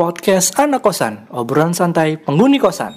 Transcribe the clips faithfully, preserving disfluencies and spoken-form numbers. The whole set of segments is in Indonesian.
Podcast Anak Kosan, obrolan santai penghuni kosan.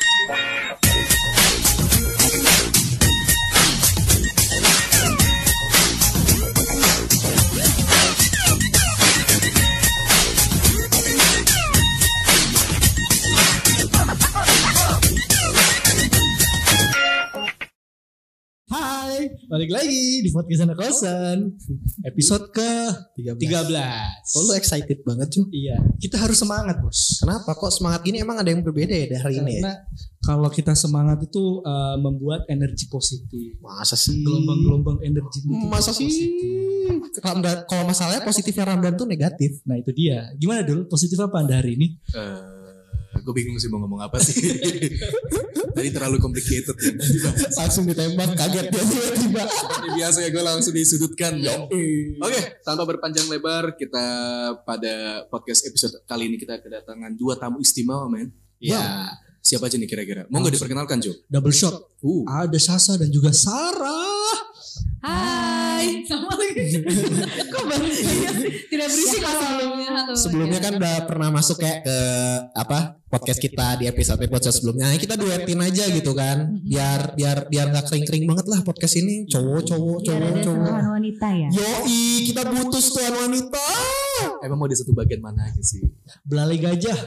Hai, balik lagi di Podcast Anak Kosan episode ke tiga belas. Oh, lu excited banget cuy. Iya, kita harus semangat bos. Kenapa kok semangat gini, emang ada yang berbeda ya dari hari ini ya? Karena kalau kita semangat itu uh, membuat energi positif. Masa sih? Gelombang-gelombang energi itu Masa sih? Ramdan, kalau masalahnya positifnya Ramdan tuh negatif. Nah itu dia. Gimana dulu, positif apa Anda hari ini? Uh, gue bingung sih mau ngomong apa sih. Tadi terlalu complicated ya. Langsung ditembak, kaget dia tiba-tiba. Seperti biasa ya, gue langsung disudutkan. Oke, okay, tanpa berpanjang lebar, kita pada podcast episode kali ini kita kedatangan dua tamu istimewa, men. Ya, wow. Siapa aja nih kira-kira? Mau nggak diperkenalkan, Jo? Double shot. Uh. Ada Sasa dan juga Sarah. Hai, sama lagi. Kok baru tidak berisik lah sebelumnya. Halo, sebelumnya kan udah pernah masuk kayak ke apa podcast kita di episode episode sebelumnya. Nah, kita duetin aja gitu kan, biar biar biar nggak kering kering banget lah podcast ini. Cowok cowok cowok cowok. Wanita ya. Yoi, kita butuh tuan wanita. Emang mau di satu bagian mana aja sih? Belalai gajah.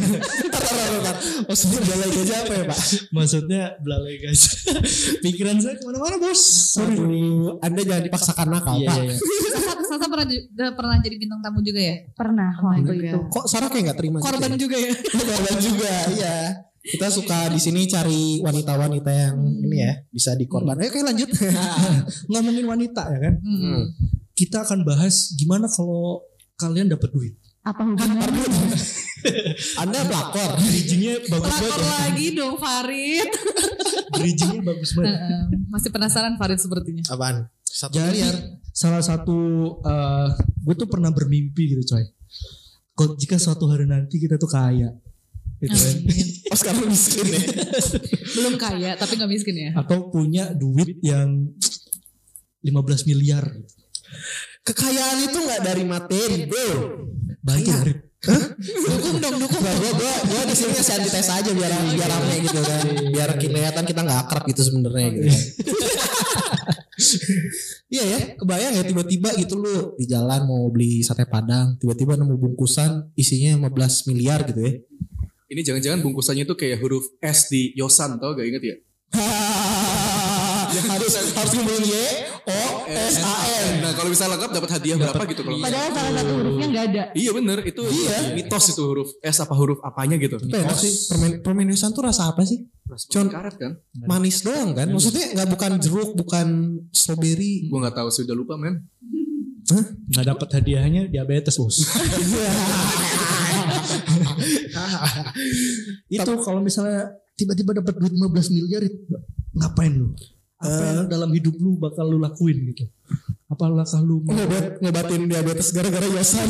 Maksudnya belalai gajah apa ya Pak? Maksudnya belalai gajah. Pikiran saya kemana-mana bos. Sorry. Aduh, Anda jangan dipaksakan nakal iya, Pak. iya. Sasa, Sasa pernah pernah jadi bintang tamu juga ya? Pernah waktu Oh itu. Kok Sarah kayak nggak terima? Korban gitu juga ya? Korban juga, iya. Kita suka di sini cari wanita-wanita yang hmm. ini ya bisa dikorban. Ayo kayak lanjut. Ngomongin wanita ya kan. Hmm. Kita akan bahas gimana kalau kalian dapat duit. Apa hubungannya? Anda pelakor. Bridgingnya bagus Pelakor banget. lagi dong Farid. Bridgingnya bagus banget. Masih penasaran Farid sepertinya. Apaan? Satu Jadi miliar. salah satu uh, gue tuh pernah bermimpi gitu coy. Kalau jika suatu hari nanti kita tuh kaya, gitu kan? Oh sekarang miskin ya. Belum kaya tapi nggak miskin ya. Atau punya duit yang lima belas miliar. Kekayaan itu nggak dari materi, bro. Bayar. Dukung dong, dukung. Gue gue gue di sini ngasih antites aja biar biar rame gitu kan. Biar kelihatan kita nggak akrab gitu sebenarnya gitu. Iya ya, kebayang ya tiba-tiba gitu lu di jalan mau beli sate padang, tiba-tiba nemu bungkusan isinya lima belas miliar gitu ya. Ini jangan-jangan bungkusannya tuh kayak huruf S di Yosan, tau gak, inget ya? harus harus ngomongin Y O S A N. Nah kalau bisa lengkap dapat hadiah berapa gitu kalau Padahal salah satu hurufnya nggak ada. Iya bener, itu iya. Mitos itu huruf S apa huruf apanya gitu. Tapi enak sih, permen permen Yosan tuh rasa apa sih? Cuman karet kan? Manis doang kan? Maksudnya nggak bukan jeruk, bukan strawberry. Gue nggak tahu sih, udah lupa men. Hah? Nggak dapat hadiahnya diabetes bos. Itu kalau misalnya tiba-tiba dapat duit lima belas miliar itu ngapain lu? Apa yang dalam hidup lu bakal lu lakuin gitu? Apakah lu mau Ngobat, ngobatin diabetes gara-gara Yosan?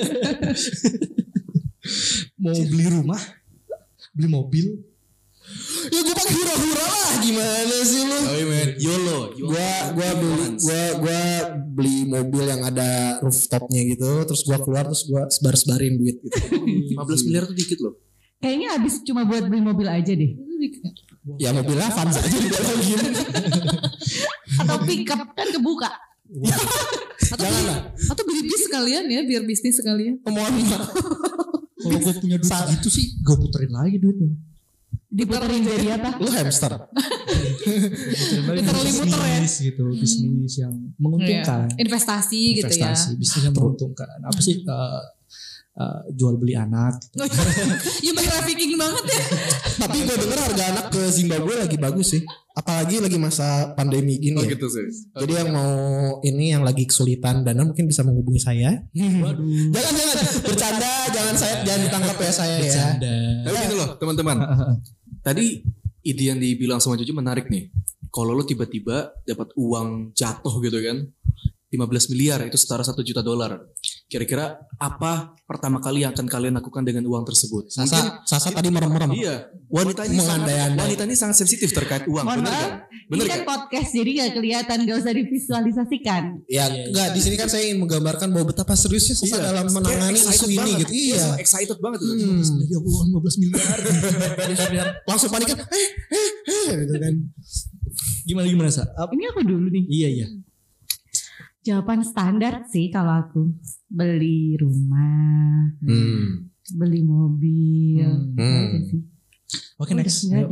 mau beli rumah, beli mobil? Ya gue pakai hura-hura lah, gimana sih lu? Oh men, YOLO. Gua gua beli gua gua beli mobil yang ada rooftopnya gitu, terus gua keluar terus gua sebar-sebarin duit gitu. lima belas miliar tuh dikit loh. Kayaknya habis cuma buat beli mobil aja deh. Ya mobilnya Avanza aja didatengin. Atau pickup kan kebuka. Atau Jangan beli, lah. atau beli bis sekalian ya biar bisnis sekalian. Mohon maaf. Kalau gue punya duit gitu sih, gue puterin lagi duitnya. Diputerin jadi apa? Lu hamster. Literally muter ya. Bisnis gitu, bisnis yang menguntungkan. Iya. Investasi, gitu ya. Investasi, bisnis yang menguntungkan. Apa sih uh, uh, jual beli anak? Gitu. Human trafficking banget ya. Tapi gue denger harga anak ke Zimbabwe lagi bagus sih. Apalagi lagi masa pandemi gini Oh ya. gitu sih. Jadi yang mau ini yang lagi kesulitan dana mungkin bisa menghubungi saya. Waduh. Jangan jangan bercanda, jangan saya jangan ditangkap ya saya ya. Bercanda. Tapi gitu loh teman-teman. Tadi ide yang dibilang sama Cucu menarik nih. Kalau lo tiba-tiba dapat uang jatuh gitu kan, lima belas miliar, itu setara satu juta dolar. Kira-kira apa pertama kali yang akan kalian lakukan dengan uang tersebut? Sasa, Sasa tadi merem-merem. Iya, wanita ini sangat, Mengandai-andai. wanita ini sangat sensitif terkait uang. Mohon Bener maaf, kan? Bener ini kan kan? podcast jadi gak kelihatan, gak usah divisualisasikan. Ya enggak, di sini kan saya ingin menggambarkan bahwa betapa seriusnya Sasa Iya. dalam menangani Kayak isu excited ini banget. gitu. Iya. Excited banget itu. Hmm. Ya Allah lima belas miliar. Langsung panik kan. Eh, eh, eh gitu kan. Gimana gimana Sa? Apa? Ini aku dulu nih. Iya iya. Jawaban standar sih kalau aku. Beli rumah, Hmm. beli mobil. Hmm. Itu aja sih. Oke Udah, next. nggak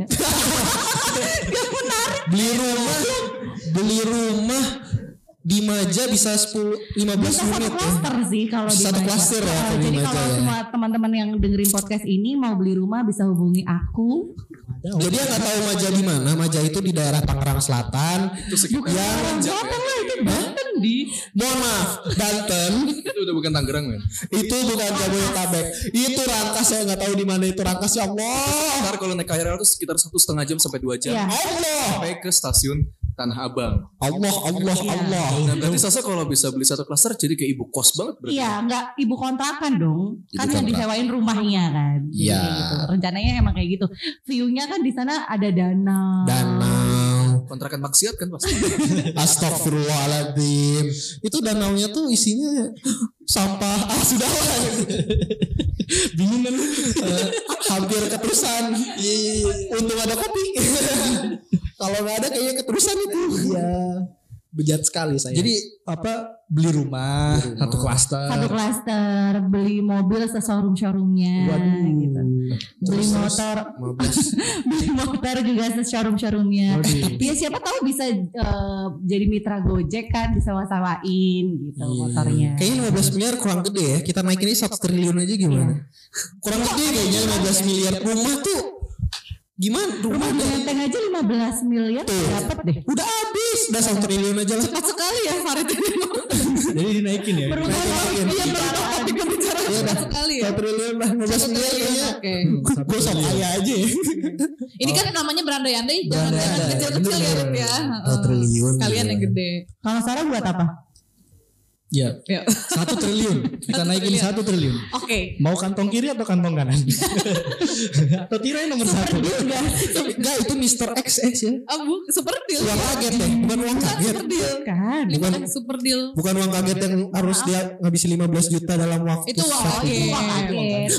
Ayo. ada. Beli rumah, beli rumah di Maja bisa sepuluh lima belas Bisa satu unit ya. klaster sih kalau di Satu Maja. klaster ya, Nah, kalau di jadi Maja kalau ya. semua teman-teman yang dengerin podcast ini mau beli rumah bisa hubungi aku. Jadi yang nggak tahu Maja di mana, Maja itu di daerah Tangerang Selatan. Itu sekitar Yang Banten lah itu Banten di. mohon maaf, Banten itu udah bukan Tangerang men. itu bukan Jabodetabek. Itu Rangkas, saya nggak tahu di mana itu Rangkas, ya Allah. Ntar kalau naik K R L itu sekitar satu setengah jam sampai dua jam. Iya. Allah, Sampai ke stasiun Tanah Abang. Allah, Allah, Iya. Allah. Nah, berarti Sasa kalau bisa beli satu klaster jadi kayak ibu kos banget berarti. Iya, enggak ibu kontrakan dong. Ibu Kan yang kontrak. disewain rumahnya kan. Jadi Iya. kayak gitu. Rencananya emang kayak gitu. View-nya kan di sana ada danau. Danau. Kontrakan maksiat kan pasti. Astagfirullahaladzim. Itu danaunya tuh isinya sampah. Ah sudah lah. Bingung kan? Eh, hampir keterusan. Untung ada kopi. Kalau nggak ada kayaknya keterusan itu. Iya. Bejat sekali saya. Jadi apa beli rumah, Beli rumah. satu klaster. Satu klaster, beli mobil se-showroom-showroomnya Waduh. gitu. Beli Terus, motor, lima belas. beli motor juga se-showroom-showroomnya. Waduh. Ya siapa tahu bisa eh, jadi mitra Gojek kan, disewa-sewain gitu Iya. motornya. Kayaknya lima belas miliar kurang gede ya. Kita naikin ini satu triliun aja gimana? Kurang gede kayaknya lima belas miliar. Rumah tuh gimana? Rumah benteng aja lima belas miliar dapat deh. Udah habis. Udah satu triliun aja lah. Cepat sekali ya Farid ini. Jadi dinaikin ya. Berubah Naikin. iya berubah topik pembicaraan Iya, cepat dah. sekali ya. Satu triliun lah. lima belas Satu miliar triliun, kayaknya. Oke. Gue sok kaya aja ya. Ini kan namanya berandai-andai, jangan jangan Berandai-andai, kecil-kecil ya bener. Rut ya. Satu Heeh. triliun. Kalian yang gede. Kalau Sarah buat apa? Ya, Ya. satu triliun. Kita Satu naikin triliun. satu triliun. Oke. Mau kantong kiri atau kantong kanan? Atau tirai nomor satu? Enggak, itu mister X S ya. Abu, super deal. Uang kaget ya, bukan uang kaget. Super deal. Kan. Lima super deal. Bukan uang kaget yang harus dia ngabisin lima belas juta dalam waktu. Itu uang satu kaget. bulan. Wah, kaget.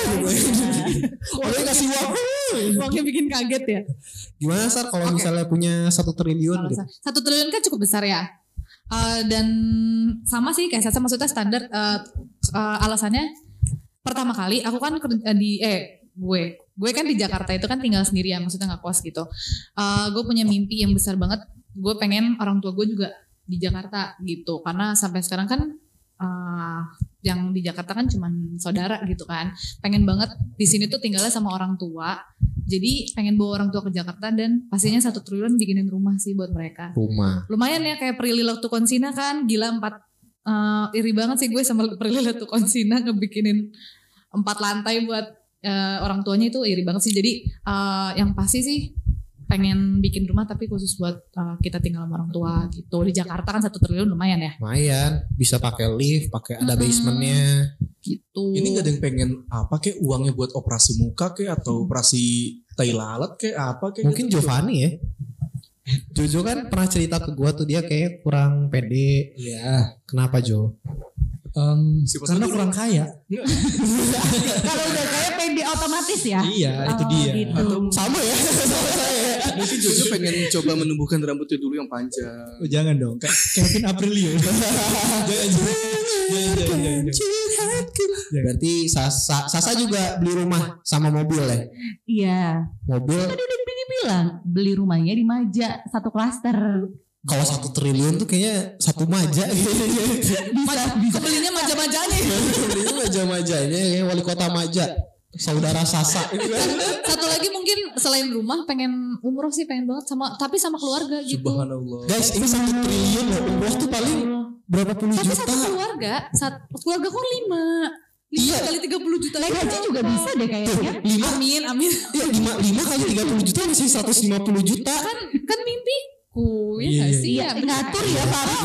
Orang kasih uang. Uangnya bikin kaget ya. Gimana Sar kalau Oke. misalnya punya satu triliun Kalau gitu? sa- Satu triliun kan cukup besar ya. Uh, dan sama sih kayak Sasa, maksudnya standar uh, uh, alasannya pertama kali aku kan kerja di eh gue gue kan di Jakarta itu kan tinggal sendiri ya, maksudnya nggak kos gitu. Uh, gue punya mimpi yang besar banget. Gue pengen orang tua gue juga di Jakarta gitu, karena sampai sekarang kan uh, yang di Jakarta kan cuman saudara gitu kan. Pengen banget di sini tuh tinggalnya sama orang tua. Jadi pengen bawa orang tua ke Jakarta dan pastinya satu triliun bikinin rumah sih buat mereka. Rumah. Lumayan ya kayak Prilly Latukonsina kan gila empat eh, iri banget sih gue sama Prilly Latukonsina ngebikinin empat lantai buat eh, orang tuanya itu iri banget sih. Jadi eh, yang pasti sih pengen bikin rumah tapi khusus buat eh, kita tinggal sama orang tua gitu. Di Jakarta kan satu triliun lumayan ya Lumayan, bisa pakai lift, pakai ada Mm-mm. basementnya. gitu. Ini gak ada yang pengen apa kayak uangnya buat operasi muka kayak atau operasi tai lalat kayak apa kayak Mungkin gitu. Giovanni ya. Jojo kan pernah cerita ke gua tuh dia kayak kurang pede. Iya. Kenapa Jo? Um, Siapa karena tahu kurang kaya. Kalau udah kayak pede otomatis ya. Iya, itu Oh, dia. gitu. Atau Sama ya, sama saya. mungkin Jojo pengen coba menumbuhkan rambutnya dulu yang panjang. Oh, jangan dong, kayak Kevin Aprilio. jangan, jangan, jangan, jangan, jangan. Berarti Sasa, Sasa juga beli rumah sama mobil ya? Iya. Mobil Tadi udah bilang beli rumahnya di Maja satu klaster. kalau satu triliun tuh kayaknya satu maja. Maja- kebelinya maja-majanya. Belinya maja-majanya kayak wali kota Maja. Saudara Sasa. Satu lagi mungkin selain rumah pengen umroh sih, pengen banget sama tapi sama keluarga gitu. Subhanallah. Guys, ini satu triliun loh. Umroh tuh paling berapa puluh Tapi juta. satu keluarga, satu keluarga kok lima. Lima Iya. kali tiga puluh juta. Naik haji juga bisa deh kayaknya. Lima, Amin, amin. ya lima, lima kali tiga puluh juta masih seratus lima puluh juta. Kan kan mimpi. aku ya Iya, nggak iya, sih Iya, ya benar. ngatur ya Farid.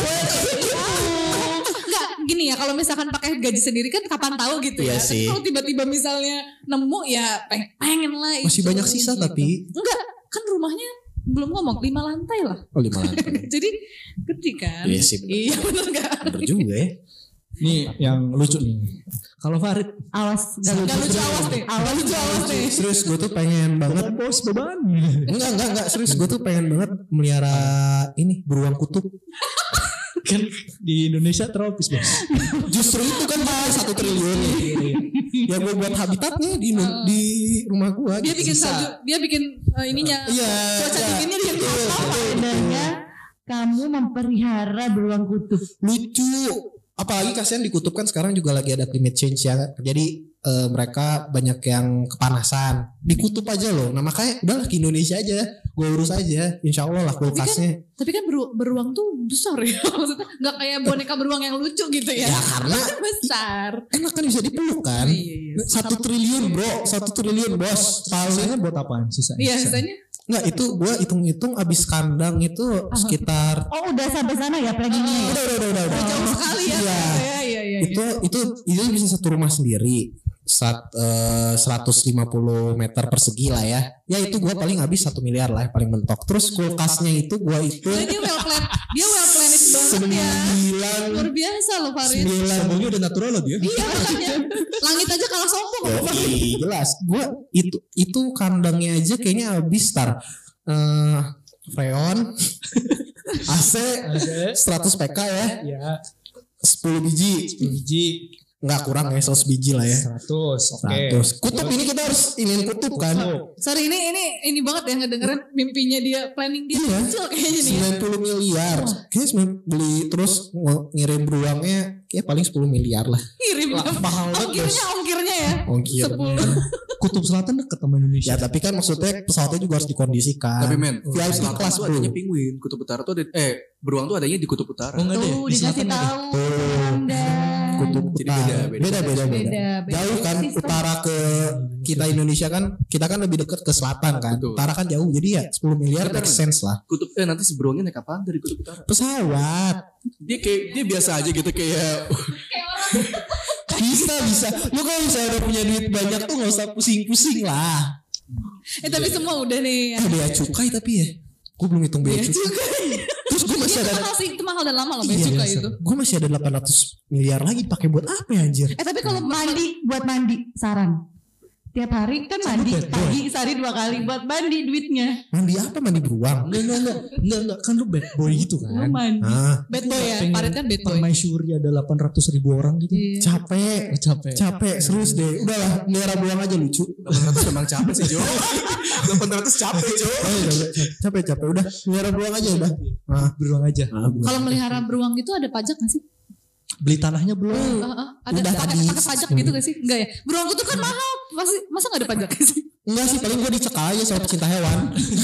Enggak gini ya, kalau misalkan pakai gaji sendiri kan kapan tahu gitu Iya ya. sih. Tapi kalau tiba-tiba misalnya nemu ya pengen, pengen lah Masih itu, banyak sisa gitu. tapi Enggak, kan rumahnya belum ngomong lima lantai lah. oh lima lantai. Jadi gede kan. Iya sih, bener. Iya benar enggak? Bener juga ya. Nih yang lucu nih. Kalau Farid, Awas, gak Enggak lucu awas deh. Enggak lucu awas deh. Serius gue tuh pengen banget. bos beban. Enggak enggak enggak serius gue tuh pengen banget melihara ini beruang kutub. Kan di Indonesia tropis bos. Justru itu kan mahal satu triliun. Ya gue buat habitatnya di di rumah gue. Dia bikin salju, dia bikin eh, ininya. Iya. Cuaca iya. dinginnya dia bikin apa? Adanya kamu memperihara beruang kutub. Lucu. Apalagi kasihan di kutub kan sekarang juga lagi ada climate change ya. Jadi eh, mereka banyak yang kepanasan. Di kutub aja loh. Nah makanya udahlah ke Indonesia aja. Gue urus aja. Insya Allah lah kulkasnya. Tapi kan beru- beruang tuh besar ya. Maksudnya nggak kayak boneka beruang yang lucu gitu ya. Ya karena Besar. enak kan bisa dipeluk kan. Iya, iya. Satu triliun bro. Satu triliun bos. Sisanya buat apaan sisanya? Iya, sisanya. Enggak itu gue hitung-hitung abis kandang itu sekitar. Oh udah sampai sana ya planningnya ya? Udah udah udah udah. udah. Jauh sekali ya. Iya. Iya, iya, iya. Itu itu itu bisa satu rumah sendiri. Sat, eh, seratus lima puluh meter persegi lah ya. Ya itu gue paling habis satu miliar lah paling mentok. Terus kulkasnya itu gue itu Jadi dia well plan, dia well planned banget ya. sembilan Luar biasa loh Farid. sembilan Sombongnya udah natural loh dia. Iya makanya langit aja kalah sombong loh Farid. Yoi, jelas. Gue itu itu kandangnya aja kayaknya habis tar. Eh, Freon, A C, seratus P K ya, Iya. sepuluh biji, Biji nggak kurang ya seratus biji lah ya. seratus. Oke. seratus. Kutub ini kita harus iniin kutub kan. Sorry ini ini ini banget ya ngedengerin mimpinya dia, planning dia Iya. kecil kayaknya nih. ya. sembilan puluh miliar. Kayaknya sembilan- beli terus nge- ngirim beruangnya kayak paling sepuluh miliar lah. Kirim mahal banget, ongkirnya ongkirnya ya. Ongkir. Sepuluh. Kutub Selatan deket sama Indonesia. Ya tapi kan maksudnya pesawatnya juga harus dikondisikan. Tapi men, V I P selatan kelas tuh bro. adanya penguin, kutub utara tuh ada, eh beruang tuh adanya di kutub utara. Oh enggak deh. Tuh Di dikasih selatan ada. tahu Anda. Kutub Jadi utara. beda, beda. beda, beda, beda. Beda, beda. Jauh kan Sistem. utara ke kita Indonesia kan kita kan lebih dekat ke selatan kan. Betul. Utara kan jauh jadi ya sepuluh miliar Bener. make sense lah. Kutub eh nanti si beruangnya naik apaan dari kutub utara? Pesawat. Dia kayak dia biasa aja gitu kayak Bisa bisa. Lu kalau misalnya udah punya duit banyak tuh nggak usah pusing-pusing lah. Eh tapi semua udah nih. Eh bea cukai tapi ya. Gue belum hitung bea cukai. Terus gue masih Itu ada mahal sih, itu mahal dan lama loh Iya, bea cukai biasa. itu. Gue masih ada delapan ratus miliar lagi pakai buat apa ya anjir? Eh tapi kalau Mandi buat mandi saran. Tiap hari kan mandi bad boy. pagi sehari dua kali buat mandi duitnya. Mandi apa mandi beruang? Enggak enggak enggak. Enggak enggak kan lu bad boy gitu Lu kan. mandi. Ah, bad boy ya, Pengen Farid kan bad boy. Permaisuri ada delapan ratus ribu orang gitu. Iya. capek. Capek. Capek serius deh. Udahlah, melihara beruang aja lucu. delapan ratus memang capek sih Jo. delapan ratus capek Jo. Oh, capek, capek, capek. Udah, melihara beruang aja udah. Ah, Beruang aja. ah, beruang. Kalau melihara beruang itu ada pajak nggak sih? Beli tanahnya belum. Uh, uh, ada Udah ada tadi. pakai pajak gitu gak sih? Enggak ya. Beruang itu kan mahal. Pasti masa nggak ada pajak sih? Enggak sih, paling gue dicekal aja sama pecinta hewan.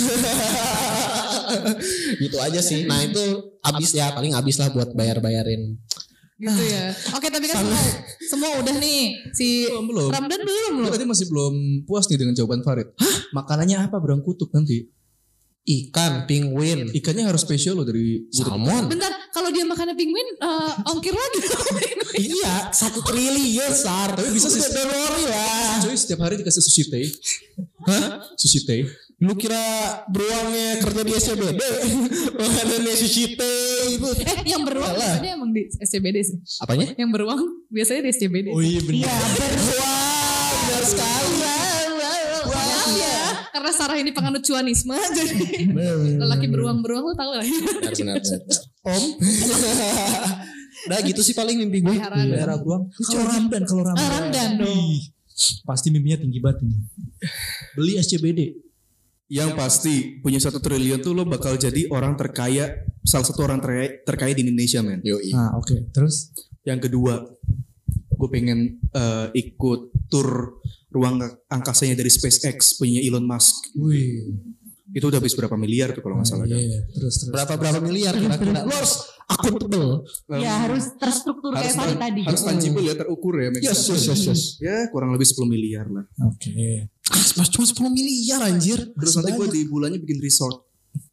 Gitu aja sih. Nah itu abis ya, paling abis lah buat bayar-bayarin. Gitu ya. Oke tapi kan semua, semua udah nih. Si Belum, belum. Ramdan belum Gue loh. tadi masih belum puas nih dengan jawaban Farid. Makanannya apa beruang kutub nanti? Ikan, penguin, Ikannya harus spesial loh dari salmon. Bentar, kalau dia makannya penguin, eh, ongkir lagi. Iya, satu triliun sar. Tapi bisa sih. Don't worry lah. Cuy setiap hari dikasih sushi teh. Hah? Sushi teh. Lu kira beruangnya kerja di S C B D? Makanannya sushi teh itu. eh, yang beruang biasanya emang di S C B D sih. Apanya? Yang beruang biasanya di S C B D. Oh iya benar. Iya, Wah, benar sekali. Maaf ya, karena Sarah ini penganut cuanisme, jadi lelaki beruang-beruang lu tahu lah. Benar, benar, benar. Om. Udah gitu sih paling mimpi gue. Peliharaan. Melihara beruang. Kalau Ramdan, kalau Ramdan. Ah, Ramdan dong. Ih, pasti mimpinya tinggi banget ini. Beli S C B D. Yang pasti punya satu triliun tuh lo bakal jadi orang terkaya, salah satu orang terkaya, terkaya di Indonesia men. Yoi. Nah oke. Terus? Yang kedua, gue pengen eh, ikut tour ruang angkasanya dari SpaceX punya Elon Musk. Wih. Itu udah habis berapa miliar tuh kalau nggak salah kan? Iya, terus terus. Berapa berapa miliar kira-kira? Lo harus akuntabel. ya harus terstruktur kayak Farid tadi. harus tangible ya, terukur ya. make Yes, sense. yes, yes, yes. Ya kurang lebih sepuluh miliar lah. Oke. Ah, cuma sepuluh miliar anjir. Terus nanti gue di bulannya bikin resort.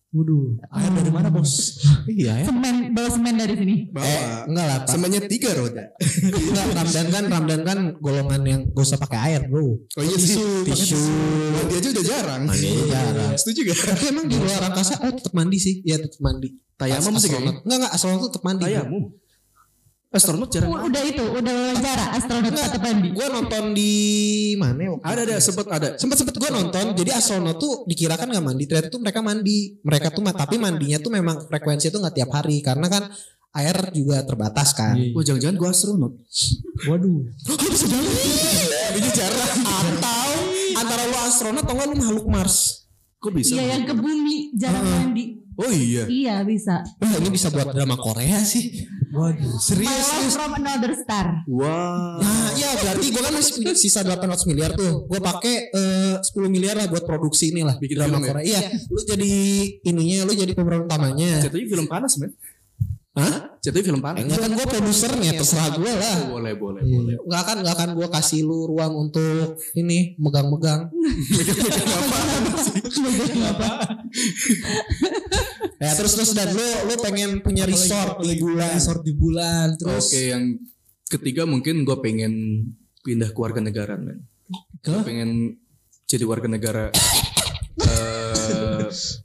Waduh, air dari mana bos? Iya ya. Semen, bawa semen dari sini. Eh, enggak lah Pak. Semuanya tiga roda. Enggak, Ramdan kan Ramdan kan golongan yang gak usah pakai air bro. Oh iya sih. Tisu. Mandi aja udah jarang. Mandi aja jarang. Setuju gak? Tapi emang di luar angkasa oh tetap mandi sih. Iya tetap mandi. Tayamum sih kayaknya. Enggak enggak astronot tetap mandi. Tayamum. Astronot jarang. Oh, udah itu, udah wawancara astronot tetap mandi. Gue nonton di mana ya? waktu Ada ada itu? sempet ada. Sempet sempet gue nonton. Jadi astronot tuh dikirakan nggak mandi, ternyata tuh mereka mandi. Mereka tuh ma- tapi mandinya tuh memang frekuensi tuh nggak tiap hari karena kan air juga terbatas kan. Oh jangan-jangan gue astronot. Waduh. Bisa jalan. Ini jarang. Atau antara lu astronot atau nggak lu makhluk Mars. Kok bisa? Iya yang ke bumi jarang mandi. Oh iya. Iya bisa. Wah ini bisa buat drama Korea sih. Waduh. My Serius Love serius. from Another Star. Wah. Nah, iya berarti gue kan masih punya sisa delapan ratus miliar tuh. Gue pakai eh, sepuluh miliar lah buat produksi ini lah. Bikin drama film ya? Korea. Iya, lu jadi ininya, lu jadi pemeran utamanya. Jatuhnya film panas men. Hah? Jatuhnya film panas. Enggak kan gue produsernya, terserah gue lah. Oh, boleh boleh boleh. Enggak kan, enggak kan gue kasih lu ruang untuk ini megang-megang. Ya terus terus dan lu lu pengen punya resort di bulan. Resort di bulan terus. Oke yang ketiga mungkin gue pengen pindah ke warga negara men. Gue pengen jadi warga negara eh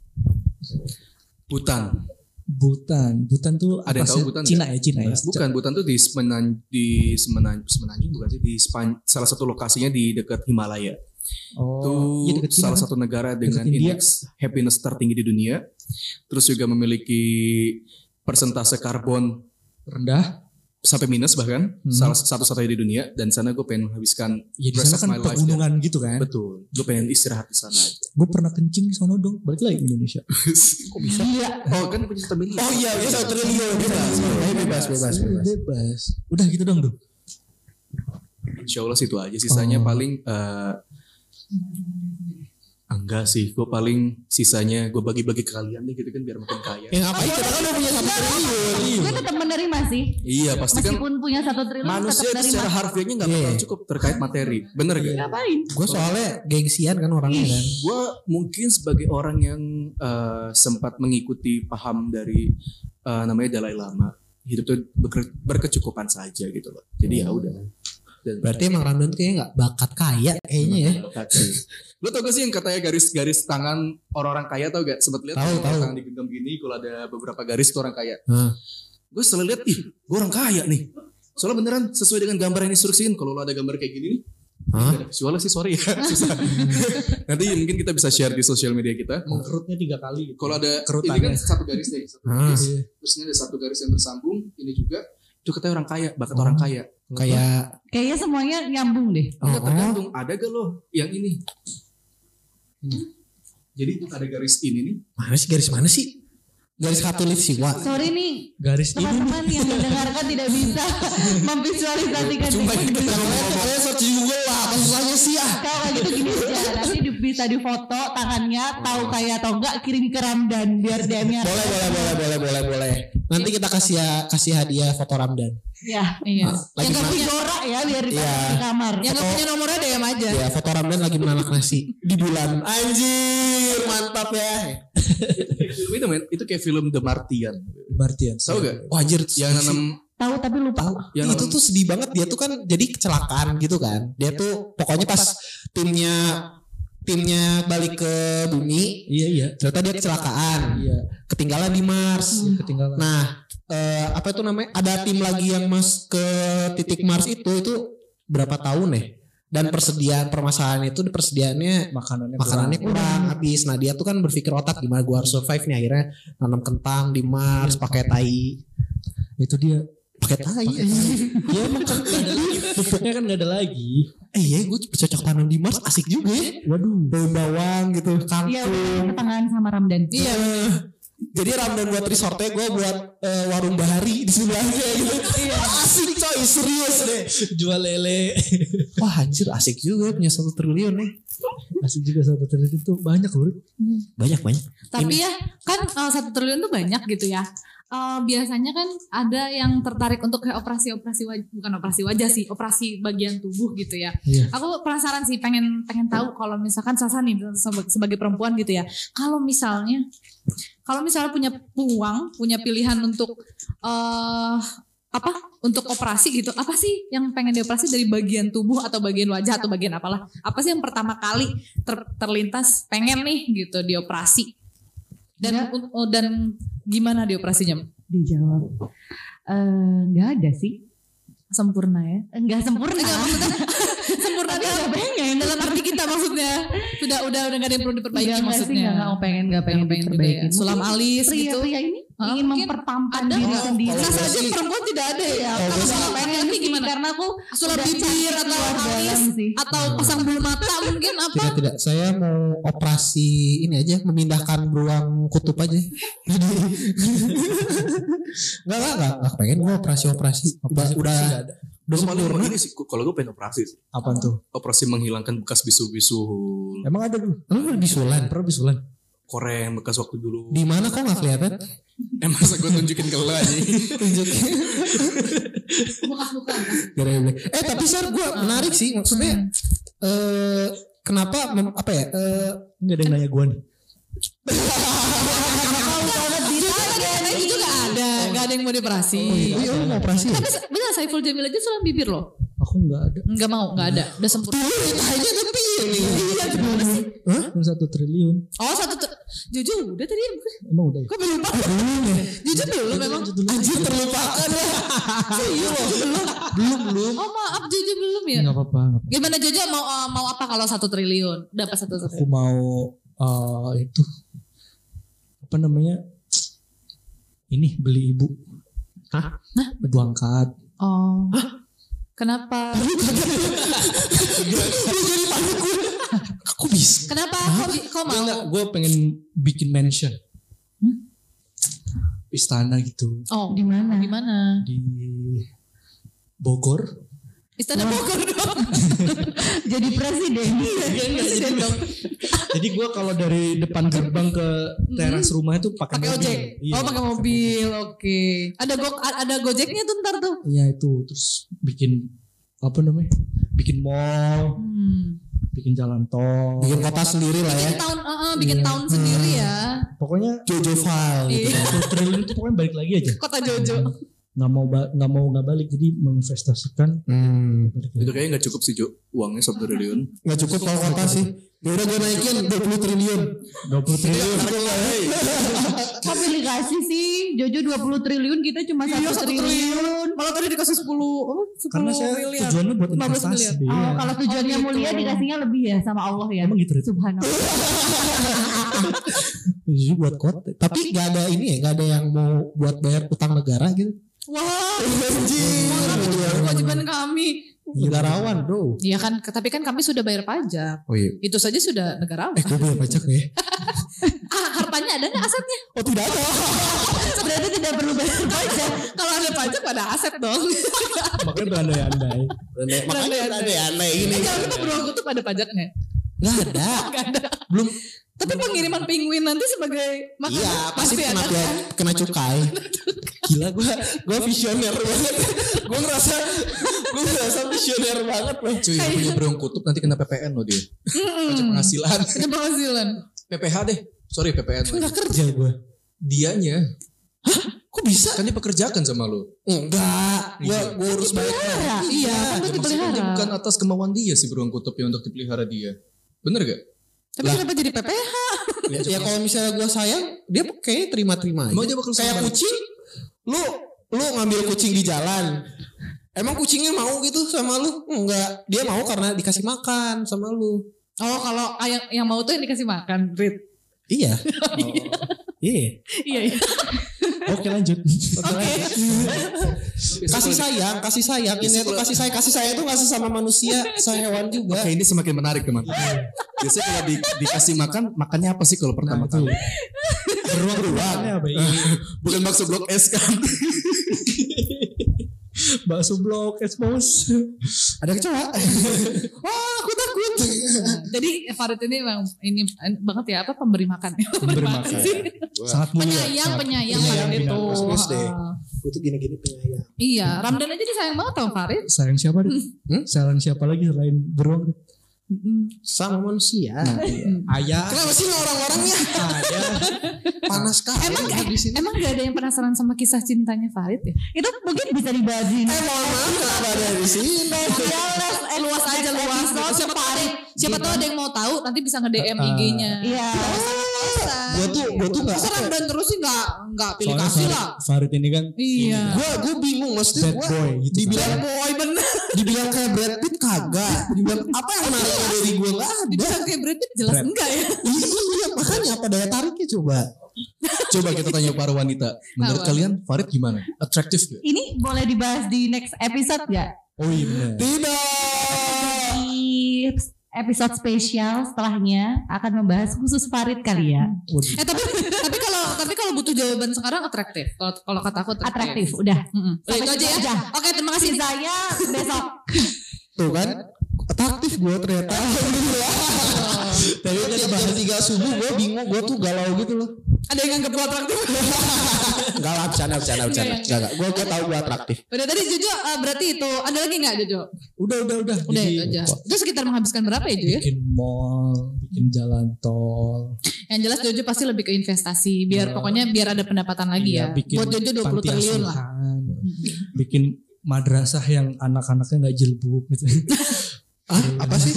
Bhutan. Bhutan, Bhutan tuh Ada yang apa tahu sih? Bhutan Cina nggak? ya, Cina ya. Bukan, Bhutan tuh di Semenan, di Semenanjung, Semenanjung bukan sih, di Span, salah satu lokasinya di dekat Himalaya. Oh, Itu iya deket Cina salah kan? satu negara dengan India. indeks happiness tertinggi di dunia. Terus juga memiliki persentase karbon rendah. sampai minus bahkan, Hmm. salah satu-satunya di dunia. Dan sana gue pengen menghabiskan Ya di rest sana of kan my life. pegunungan gitu kan. Betul, gue pengen istirahat di sana aja. Gue pernah kencing di sana dong, balik lagi ke Indonesia. Kok bisa? Oh kan punya satu miliar. Oh iya, iya satu triliun bebas, bebas, bebas, bebas. Bebas. Udah gitu dong tuh. Insya Allah situ aja. Sisanya Oh. paling eh, enggak sih. Gue paling sisanya gue bagi-bagi ke kalian deh gitu kan biar makin kaya. Ya ngapain kita kan udah punya satu triliun. Gue tetap menerima sih. Iya pasti kan Meskipun punya satu triliun manusia tetap itu secara menerima. harfiahnya nggak bakal Iya. cukup terkait materi. Bener gak? Ngapain? Gue soalnya gengsian kan orangnya kan. Gue mungkin sebagai orang yang eh, sempat mengikuti paham dari eh, namanya Dalai Lama, hidup tuh berke- berkecukupan saja gitu loh. Jadi ya udah. Dan Berarti emang Ramdan tuh kayaknya gak bakat kaya kayaknya ya. Lo tau gak sih yang katanya garis-garis tangan orang-orang kaya tau gak? Sempet lihat Tahu, orang tahu. tangan digenggam gini kalau ada beberapa garis itu orang kaya. Hah. Gue selalu lihat, ih gue orang kaya nih. Soalnya beneran sesuai dengan gambar yang instruksiin. Kalau lo ada gambar kayak gini nih, Hah? nggak ada visualnya sih sorry ya. Susah. Nanti mungkin kita bisa share di sosial media kita. Mengkerutnya tiga kali. Kalau ada Kerutannya. ini kan satu garis nih, satu Ah. garis. Terus ini ada satu garis yang tersambung. Ini juga itu katanya orang kaya, bakat orang kaya. Kayak Kayaknya semuanya nyambung deh. Enggak Oh. tergantung. Ada gak lo yang ini? Jadi ada garis ini nih. mana sih garis mana sih? Garis khatulistiwa. Sorry nih, Garis ini nih. teman-teman yang mendengarkan tidak bisa memvisualisasikan Sumpah ini. kita kalian search di Google lah. Apa susahnya sih ya? Kalau kayak gitu gini aja, nanti di- bisa difoto tangannya, tahu kayak atau enggak kirim ke Ramdan biar D M-nya. Boleh, boleh, boleh, boleh, boleh, boleh. Nanti kita kasih ya, kasih hadiah foto Ramdan. Ya, Iya. Lagi Yang nggak mana? punya Dora ya biar ditaruh Iya. di kamar. yang nggak punya nomornya D M aja. Ya, foto Ramdan lagi menanak nasi di bulan. Anjir, mantap ya. Film itu men, itu kayak film The Martian. Martian. Tahu gak? Oh anjir, Yang nanam Tahu tapi lupa. tahu. Yang Itu tuh sedih banget, dia tuh kan jadi kecelakaan gitu kan. Dia tuh pokoknya pas timnya timnya balik ke bumi, Iya iya. ternyata dia kecelakaan. Iya. Ketinggalan di Mars. Ketinggalan. Nah, eh, apa itu namanya? Ada tim lagi yang mas ke titik Mars itu itu berapa tahun ya? Dan persediaan permasalahan itu persediaannya makanannya makanannya kurang habis. Nah dia tuh kan berpikir otak gimana gua harus survive nih, akhirnya nanam kentang di Mars pakai tai. itu dia. Pakai tai. Ya emang kan nggak ada lagi. Pupuknya kan nggak ada lagi. Eh iya gue bercocok tanam di Mars asik juga ya. Waduh. Daun bawang gitu, Iya, kangkung. ketangan sama Ramdan. Iya. Jadi Ramdan buat resortnya, gue buat eh, warung bahari di sebelahnya gitu. Asik coy, serius deh. Jual lele. Wah anjir asik juga punya satu triliun nih. Asik juga satu triliun itu banyak loh. Banyak banyak. Tapi ya kan uh, satu triliun tuh banyak gitu ya. uh, biasanya kan ada yang tertarik untuk kayak operasi-operasi wajah, bukan operasi wajah sih, operasi bagian tubuh gitu ya. Iya. Aku penasaran sih, pengen pengen tahu kalau misalkan Sasa nih sebagai, sebagai perempuan gitu ya. Kalau misalnya kalau misalnya punya peluang, punya pilihan untuk uh, apa? Untuk operasi gitu. Apa sih yang pengen dioperasi dari bagian tubuh atau bagian wajah atau bagian apalah? Apa sih yang pertama kali ter, terlintas pengen nih gitu dioperasi? Dan oh, dan gimana dioperasinya? Dijawab. Eh, nggak ada sih. Sempurna ya? Enggak sempurna. Sempurna Tapi dalam, nggak pengen. dalam arti kita maksudnya. Sudah udah udah gak ada yang perlu diperbaiki Enggak, enggak sih, maksudnya. enggak, enggak pengen, enggak pengen, pengen juga diperbaikin. ya. Sulam Mungkin alis gitu. Pria-pria ini Hah, ingin mungkin mempertampan ada diri nggak? sendiri. Nah, Kalau saja sih- perempuan tidak ada ya. Kalau Kalau gue nggak sih pengen nih gimana? karena aku Sulam udah bibir cantik atau luar alis dalam sih. atau pasang bulu mata mungkin apa? Tidak tidak, saya mau operasi ini aja, memindahkan beruang kutub aja. Jadi enggak enggak enggak, enggak pengen gue operasi-operasi. Udah udah udah Gue paling sempurna. ini sih, kalau gue pengen operasi sih. Apaan tuh? Operasi menghilangkan bekas bisu-bisu Emang ada dulu? Lu bisulan. Pernah bisulan? koreng bekas waktu dulu. Di mana kok enggak kelihatan? Eh masa gue tunjukin ke lo aja. Tunjukin. Bukan-bukan. Eh tapi Sar, gue menarik sih, maksudnya eh kenapa mem- apa ya? Eh Enggak ada yang nanya gue nih. Itu juga ada, nggak ada yang mau dioperasi. iya lu mau operasi ya? Tapi se- bener Saiful Jamil aja sulam bibir loh. Aku enggak ada. Nggak mau, nggak ada. Udah sempurna. Ditanya tapi ini. Hah? Yang satu triliun. Oh satu tuh. Jujur udah tadi. Emang udah ya? Kok belum? Jujur belum memang. Anjir terlupakan lah. Belum, belum. Oh maaf Jojo belum ya. Enggak apa-apa. nggak apa-apa. Gimana Jojo mau uh, mau apa kalau satu triliun? Dapat satu Aku triliun. mau eh, itu apa namanya? Ini beli ibu. Hah? Nah? Ibu angkat. Oh. Kenapa? Aku bisa. Kenapa? Kok, bi- kok mau? Enggak, gue pengen bikin mansion. Hmm? Istana gitu Oh, Di mana? di mana? di Bogor. Istana Bogor dong. Jadi presiden. Presiden dong. Jadi gue kalau dari depan gerbang ke teras rumah itu pakai Pakai mobil. ojek. Iya, Oh, pakai mobil. Oke. Ada go ada Gojeknya tuh ntar tuh. Iya itu terus bikin apa namanya? Bikin mall, Hmm. bikin jalan tol. Bikin kota sendiri lah ya. Bikin tahun, uh, uh, bikin Iya. tahun sendiri ya. Pokoknya Jojo file gitu. Iya. satu triliun itu pokoknya balik lagi aja. Kota Jojo. Nggak mau ba- nggak mau nggak balik jadi menginvestasikan Hmm. balik Itu lagi. kayaknya gak cukup sih Jo, uangnya satu triliun. Gak cukup kalau kota sih. Ya udah gue naikin dua puluh triliun. dua puluh triliun. Kok pilih kasih sih? Jojo dua puluh triliun, kita cuma Iya, satu satu triliun. Malah tadi dikasih sepuluh. Oh, sepuluh Karena saya miliar. tujuannya buat lima belas investasi. miliar. Iya. Oh, kalau tujuannya Oh, gitu. mulia dikasihnya lebih ya sama Allah ya. Emang gitu, Rit? Subhanallah. Jadi buat kota. Tapi gak ada ini ya, gak ada yang mau buat bayar utang negara gitu. Wah, Anjir. kewajiban kami. Negarawan bro. Iya kan, tapi kan kami sudah bayar pajak. Oh iya. Itu saja sudah negarawan. Eh gue bayar pajak ya? Ah, hartanya ada nggak asetnya? Oh tidak ada. Sebenarnya tidak perlu bayar pajak. Kalau ada pajak ada aset dong. Makanya berandai-andai. Makanya ada ya aneh gini. Eh, Jangan lupa beruang kutub ada pajaknya. Gak ada. Nggak ada. Belum. Tapi pengiriman penguin nanti sebagai makanan Iya pasti kena ada. biaya, kena cukai. Gila gue gue visioner banget. Gue ngerasa gue ngerasa visioner banget loh. Cuy, yang punya beruang kutub nanti kena P P N loh dia. Pajak penghasilan. Ada penghasilan. P P H deh. Sorry P P N lagi. Nggak kerja gue. Dianya. Kok bisa? Kan dipekerjakan sama lo. Enggak. Gue gue urus banget. Iya, kan gue Ya, maksudnya dipelihara. dia bukan atas kemauan dia sih beruang kutubnya untuk dipelihara dia. Bener gak? Tapi kenapa jadi P P H? Ya kalau misalnya gue sayang, dia kayaknya terima-terima aja. Emang dia bakal Kayak sabar? kucing, lu lu ngambil kucing di jalan. Emang kucingnya mau gitu sama lu? Enggak, dia mau karena dikasih makan sama lu. Oh, kalau yang yang mau tuh yang dikasih makan, Rit. Iya. Iya. Iya, iya. Oke lanjut. Oke. Kasih sayang, kasih sayang. Ini tuh kasih sayang, kasih sayang itu nggak sesama manusia, sama hewan juga. Oke, ini semakin menarik teman. Biasanya kalau di, dikasih makan, makannya apa sih kalau pertama kali? Beruang-beruang. Ini apa ya? Bukan bakso blok S kan? Bakso blok es bos. Ada kecoa. Wah, aku takut. Jadi Jadi Farid ini memang ini banget ya apa pemberi makan. Pemberi makan. Sangat mulia. Penyayang, sangat penyayang penyayang, Farid itu. benar. Serius deh. Heeh. Gue tuh gini-gini penyayang. Iya, Ramdan aja disayang banget sama Farid. Sayang siapa deh? Hmm? Sayang siapa lagi selain beruang? Sama manusia. Ayah. Kenapa sih orang-orangnya? Ayah. Panas kali Emang gak, di sini. emang gak ada yang penasaran sama kisah cintanya Farid ya? Itu mungkin bisa dibahas di Eh mohon maaf kenapa ada di sini? Ya, Luas aja luas. Siapa tahu ada, siapa tahu ada yang mau tahu nanti bisa nge-D M I G-nya. Iya. Gue tuh gue tuh nggak. Masa Ramdan terus sih nggak nggak pilih Soalnya kasih Farid, lah. Farid ini kan Iya. Gue gue bingung maksudnya bad gue boy gitu. dibilang kan. Boy bener. dibilang kayak Brad Pitt kagak. Dibilang apa yang menariknya dari gue nggak ada. Dibilang kayak Brad Pitt jelas Brad. enggak ya? Iya makanya apa daya tariknya coba. Coba kita tanya para wanita. Menurut Apa? kalian Farid gimana? Atraktif gak? Ini boleh dibahas di next episode gak? Oh iya benar. Tidak. Di episode spesial setelahnya akan membahas khusus Farid kali ya. Eh tapi tapi kalau tapi kalau butuh jawaban sekarang atraktif. Kalau kalau kata aku atraktif. Atraktif, udah. Mm-mm. Udah, itu Sampai aja ya. situ aja. Oke, terima kasih. Sisanya besok. Tuh kan atraktif gue ternyata. Tapi tiap jam tiga subuh gue bingung gue tuh galau gitu loh. Ada yang nganggap gue atraktif? Enggak lah bercanda bercanda bercanda. Enggak, Enggak enggak. Gue gue tahu gue atraktif. Udah tadi Jojo uh, berarti itu. Ada lagi nggak Jojo? Udah udah udah. Udah Jadi, itu aja. Itu sekitar menghabiskan berapa ya Jo ya? bikin mall, bikin jalan tol. Yang jelas Jojo pasti lebih ke investasi. Biar Oh. pokoknya biar ada pendapatan lagi Iya, ya. bikin Buat Jojo dua puluh panti triliun lah. asuhan, bikin madrasah yang anak-anaknya nggak jilbab gitu. Ah apa sih?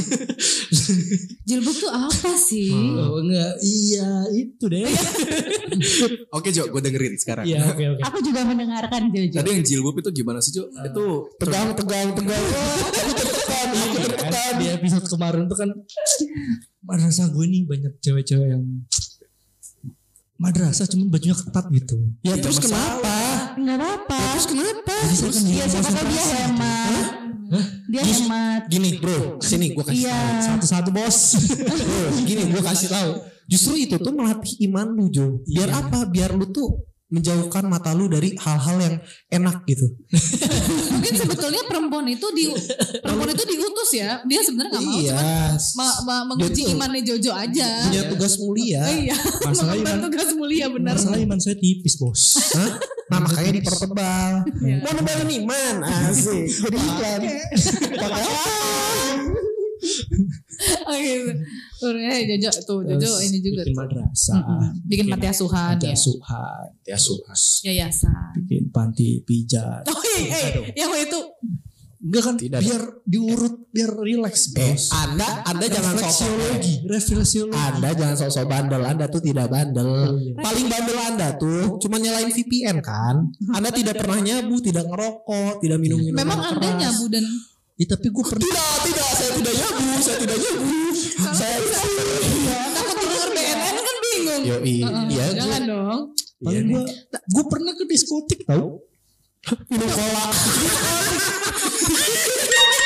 Jilbab tuh apa sih? Oh enggak, iya itu deh. Oke Jo, gue dengerin sekarang. Iya oke oke. Aku juga mendengarkan Jojo. Tadi yang jilbab itu gimana sih Jo? Itu Tegang tegang tegang. Aku tertekan aku tertekan. Di episode kemarin tuh kan madrasah gue nih banyak cewek-cewek yang madrasah cuman bajunya ketat gitu. Ya terus kenapa? Nggak apa-apa. Terus kenapa? Terus kan Iya siapa tahu dia hemat. Dia hemat. Gini bro, sini gue kasih Iya. tahu. satu-satu bos. Bro, gini gue kasih tahu. Justru itu tuh melatih iman lu Jo. Biar Iya. apa? Biar lu tuh menjauhkan mata lu dari hal-hal yang enak gitu. Mungkin sebetulnya perempuan itu di perempuan itu diutus ya. Dia sebenarnya nggak mau. Iya. Cuma ma- ma- menguji Dia tuh imannya Jojo aja. Punya tugas mulia. Iya. Masalah Mengemban iman, tugas mulia benar. masalah iman saya tipis bos. Hah? Nah makanya dipertebal. Iya. Mau nebalin iman. Asik. Jadi iklan. Pakai Oh gitu. Tuh, eh Jojo tuh Jojo Terus ini juga bikin tuh. madrasah, Mm-mm. Bikin panti asuhan panti ya. asuhan, ya suas. Yayasan. bikin panti pijat. Oh iya, eh, yang itu Enggak kan Tidak biar diurut biar relax Eh, bos. Anda Anda jangan sok Refleksiologi, refleksiologi. Anda jangan sok-sok bandel. Anda tuh tidak bandel. iya. Paling bandel Anda tuh cuma nyalain V P N kan. Anda tidak pernah nyabu, tidak ngerokok, tidak minum minuman memang keras. Anda nyabu dan Ya, tapi gue pernah Tidak, tidak, saya tidak nyabu, saya tidak nyabu. Saya takut denger B N N kan bingung. Yo, Heeh, iya, jangan dong. paling gue gue pernah ke diskotik tau. minum cola.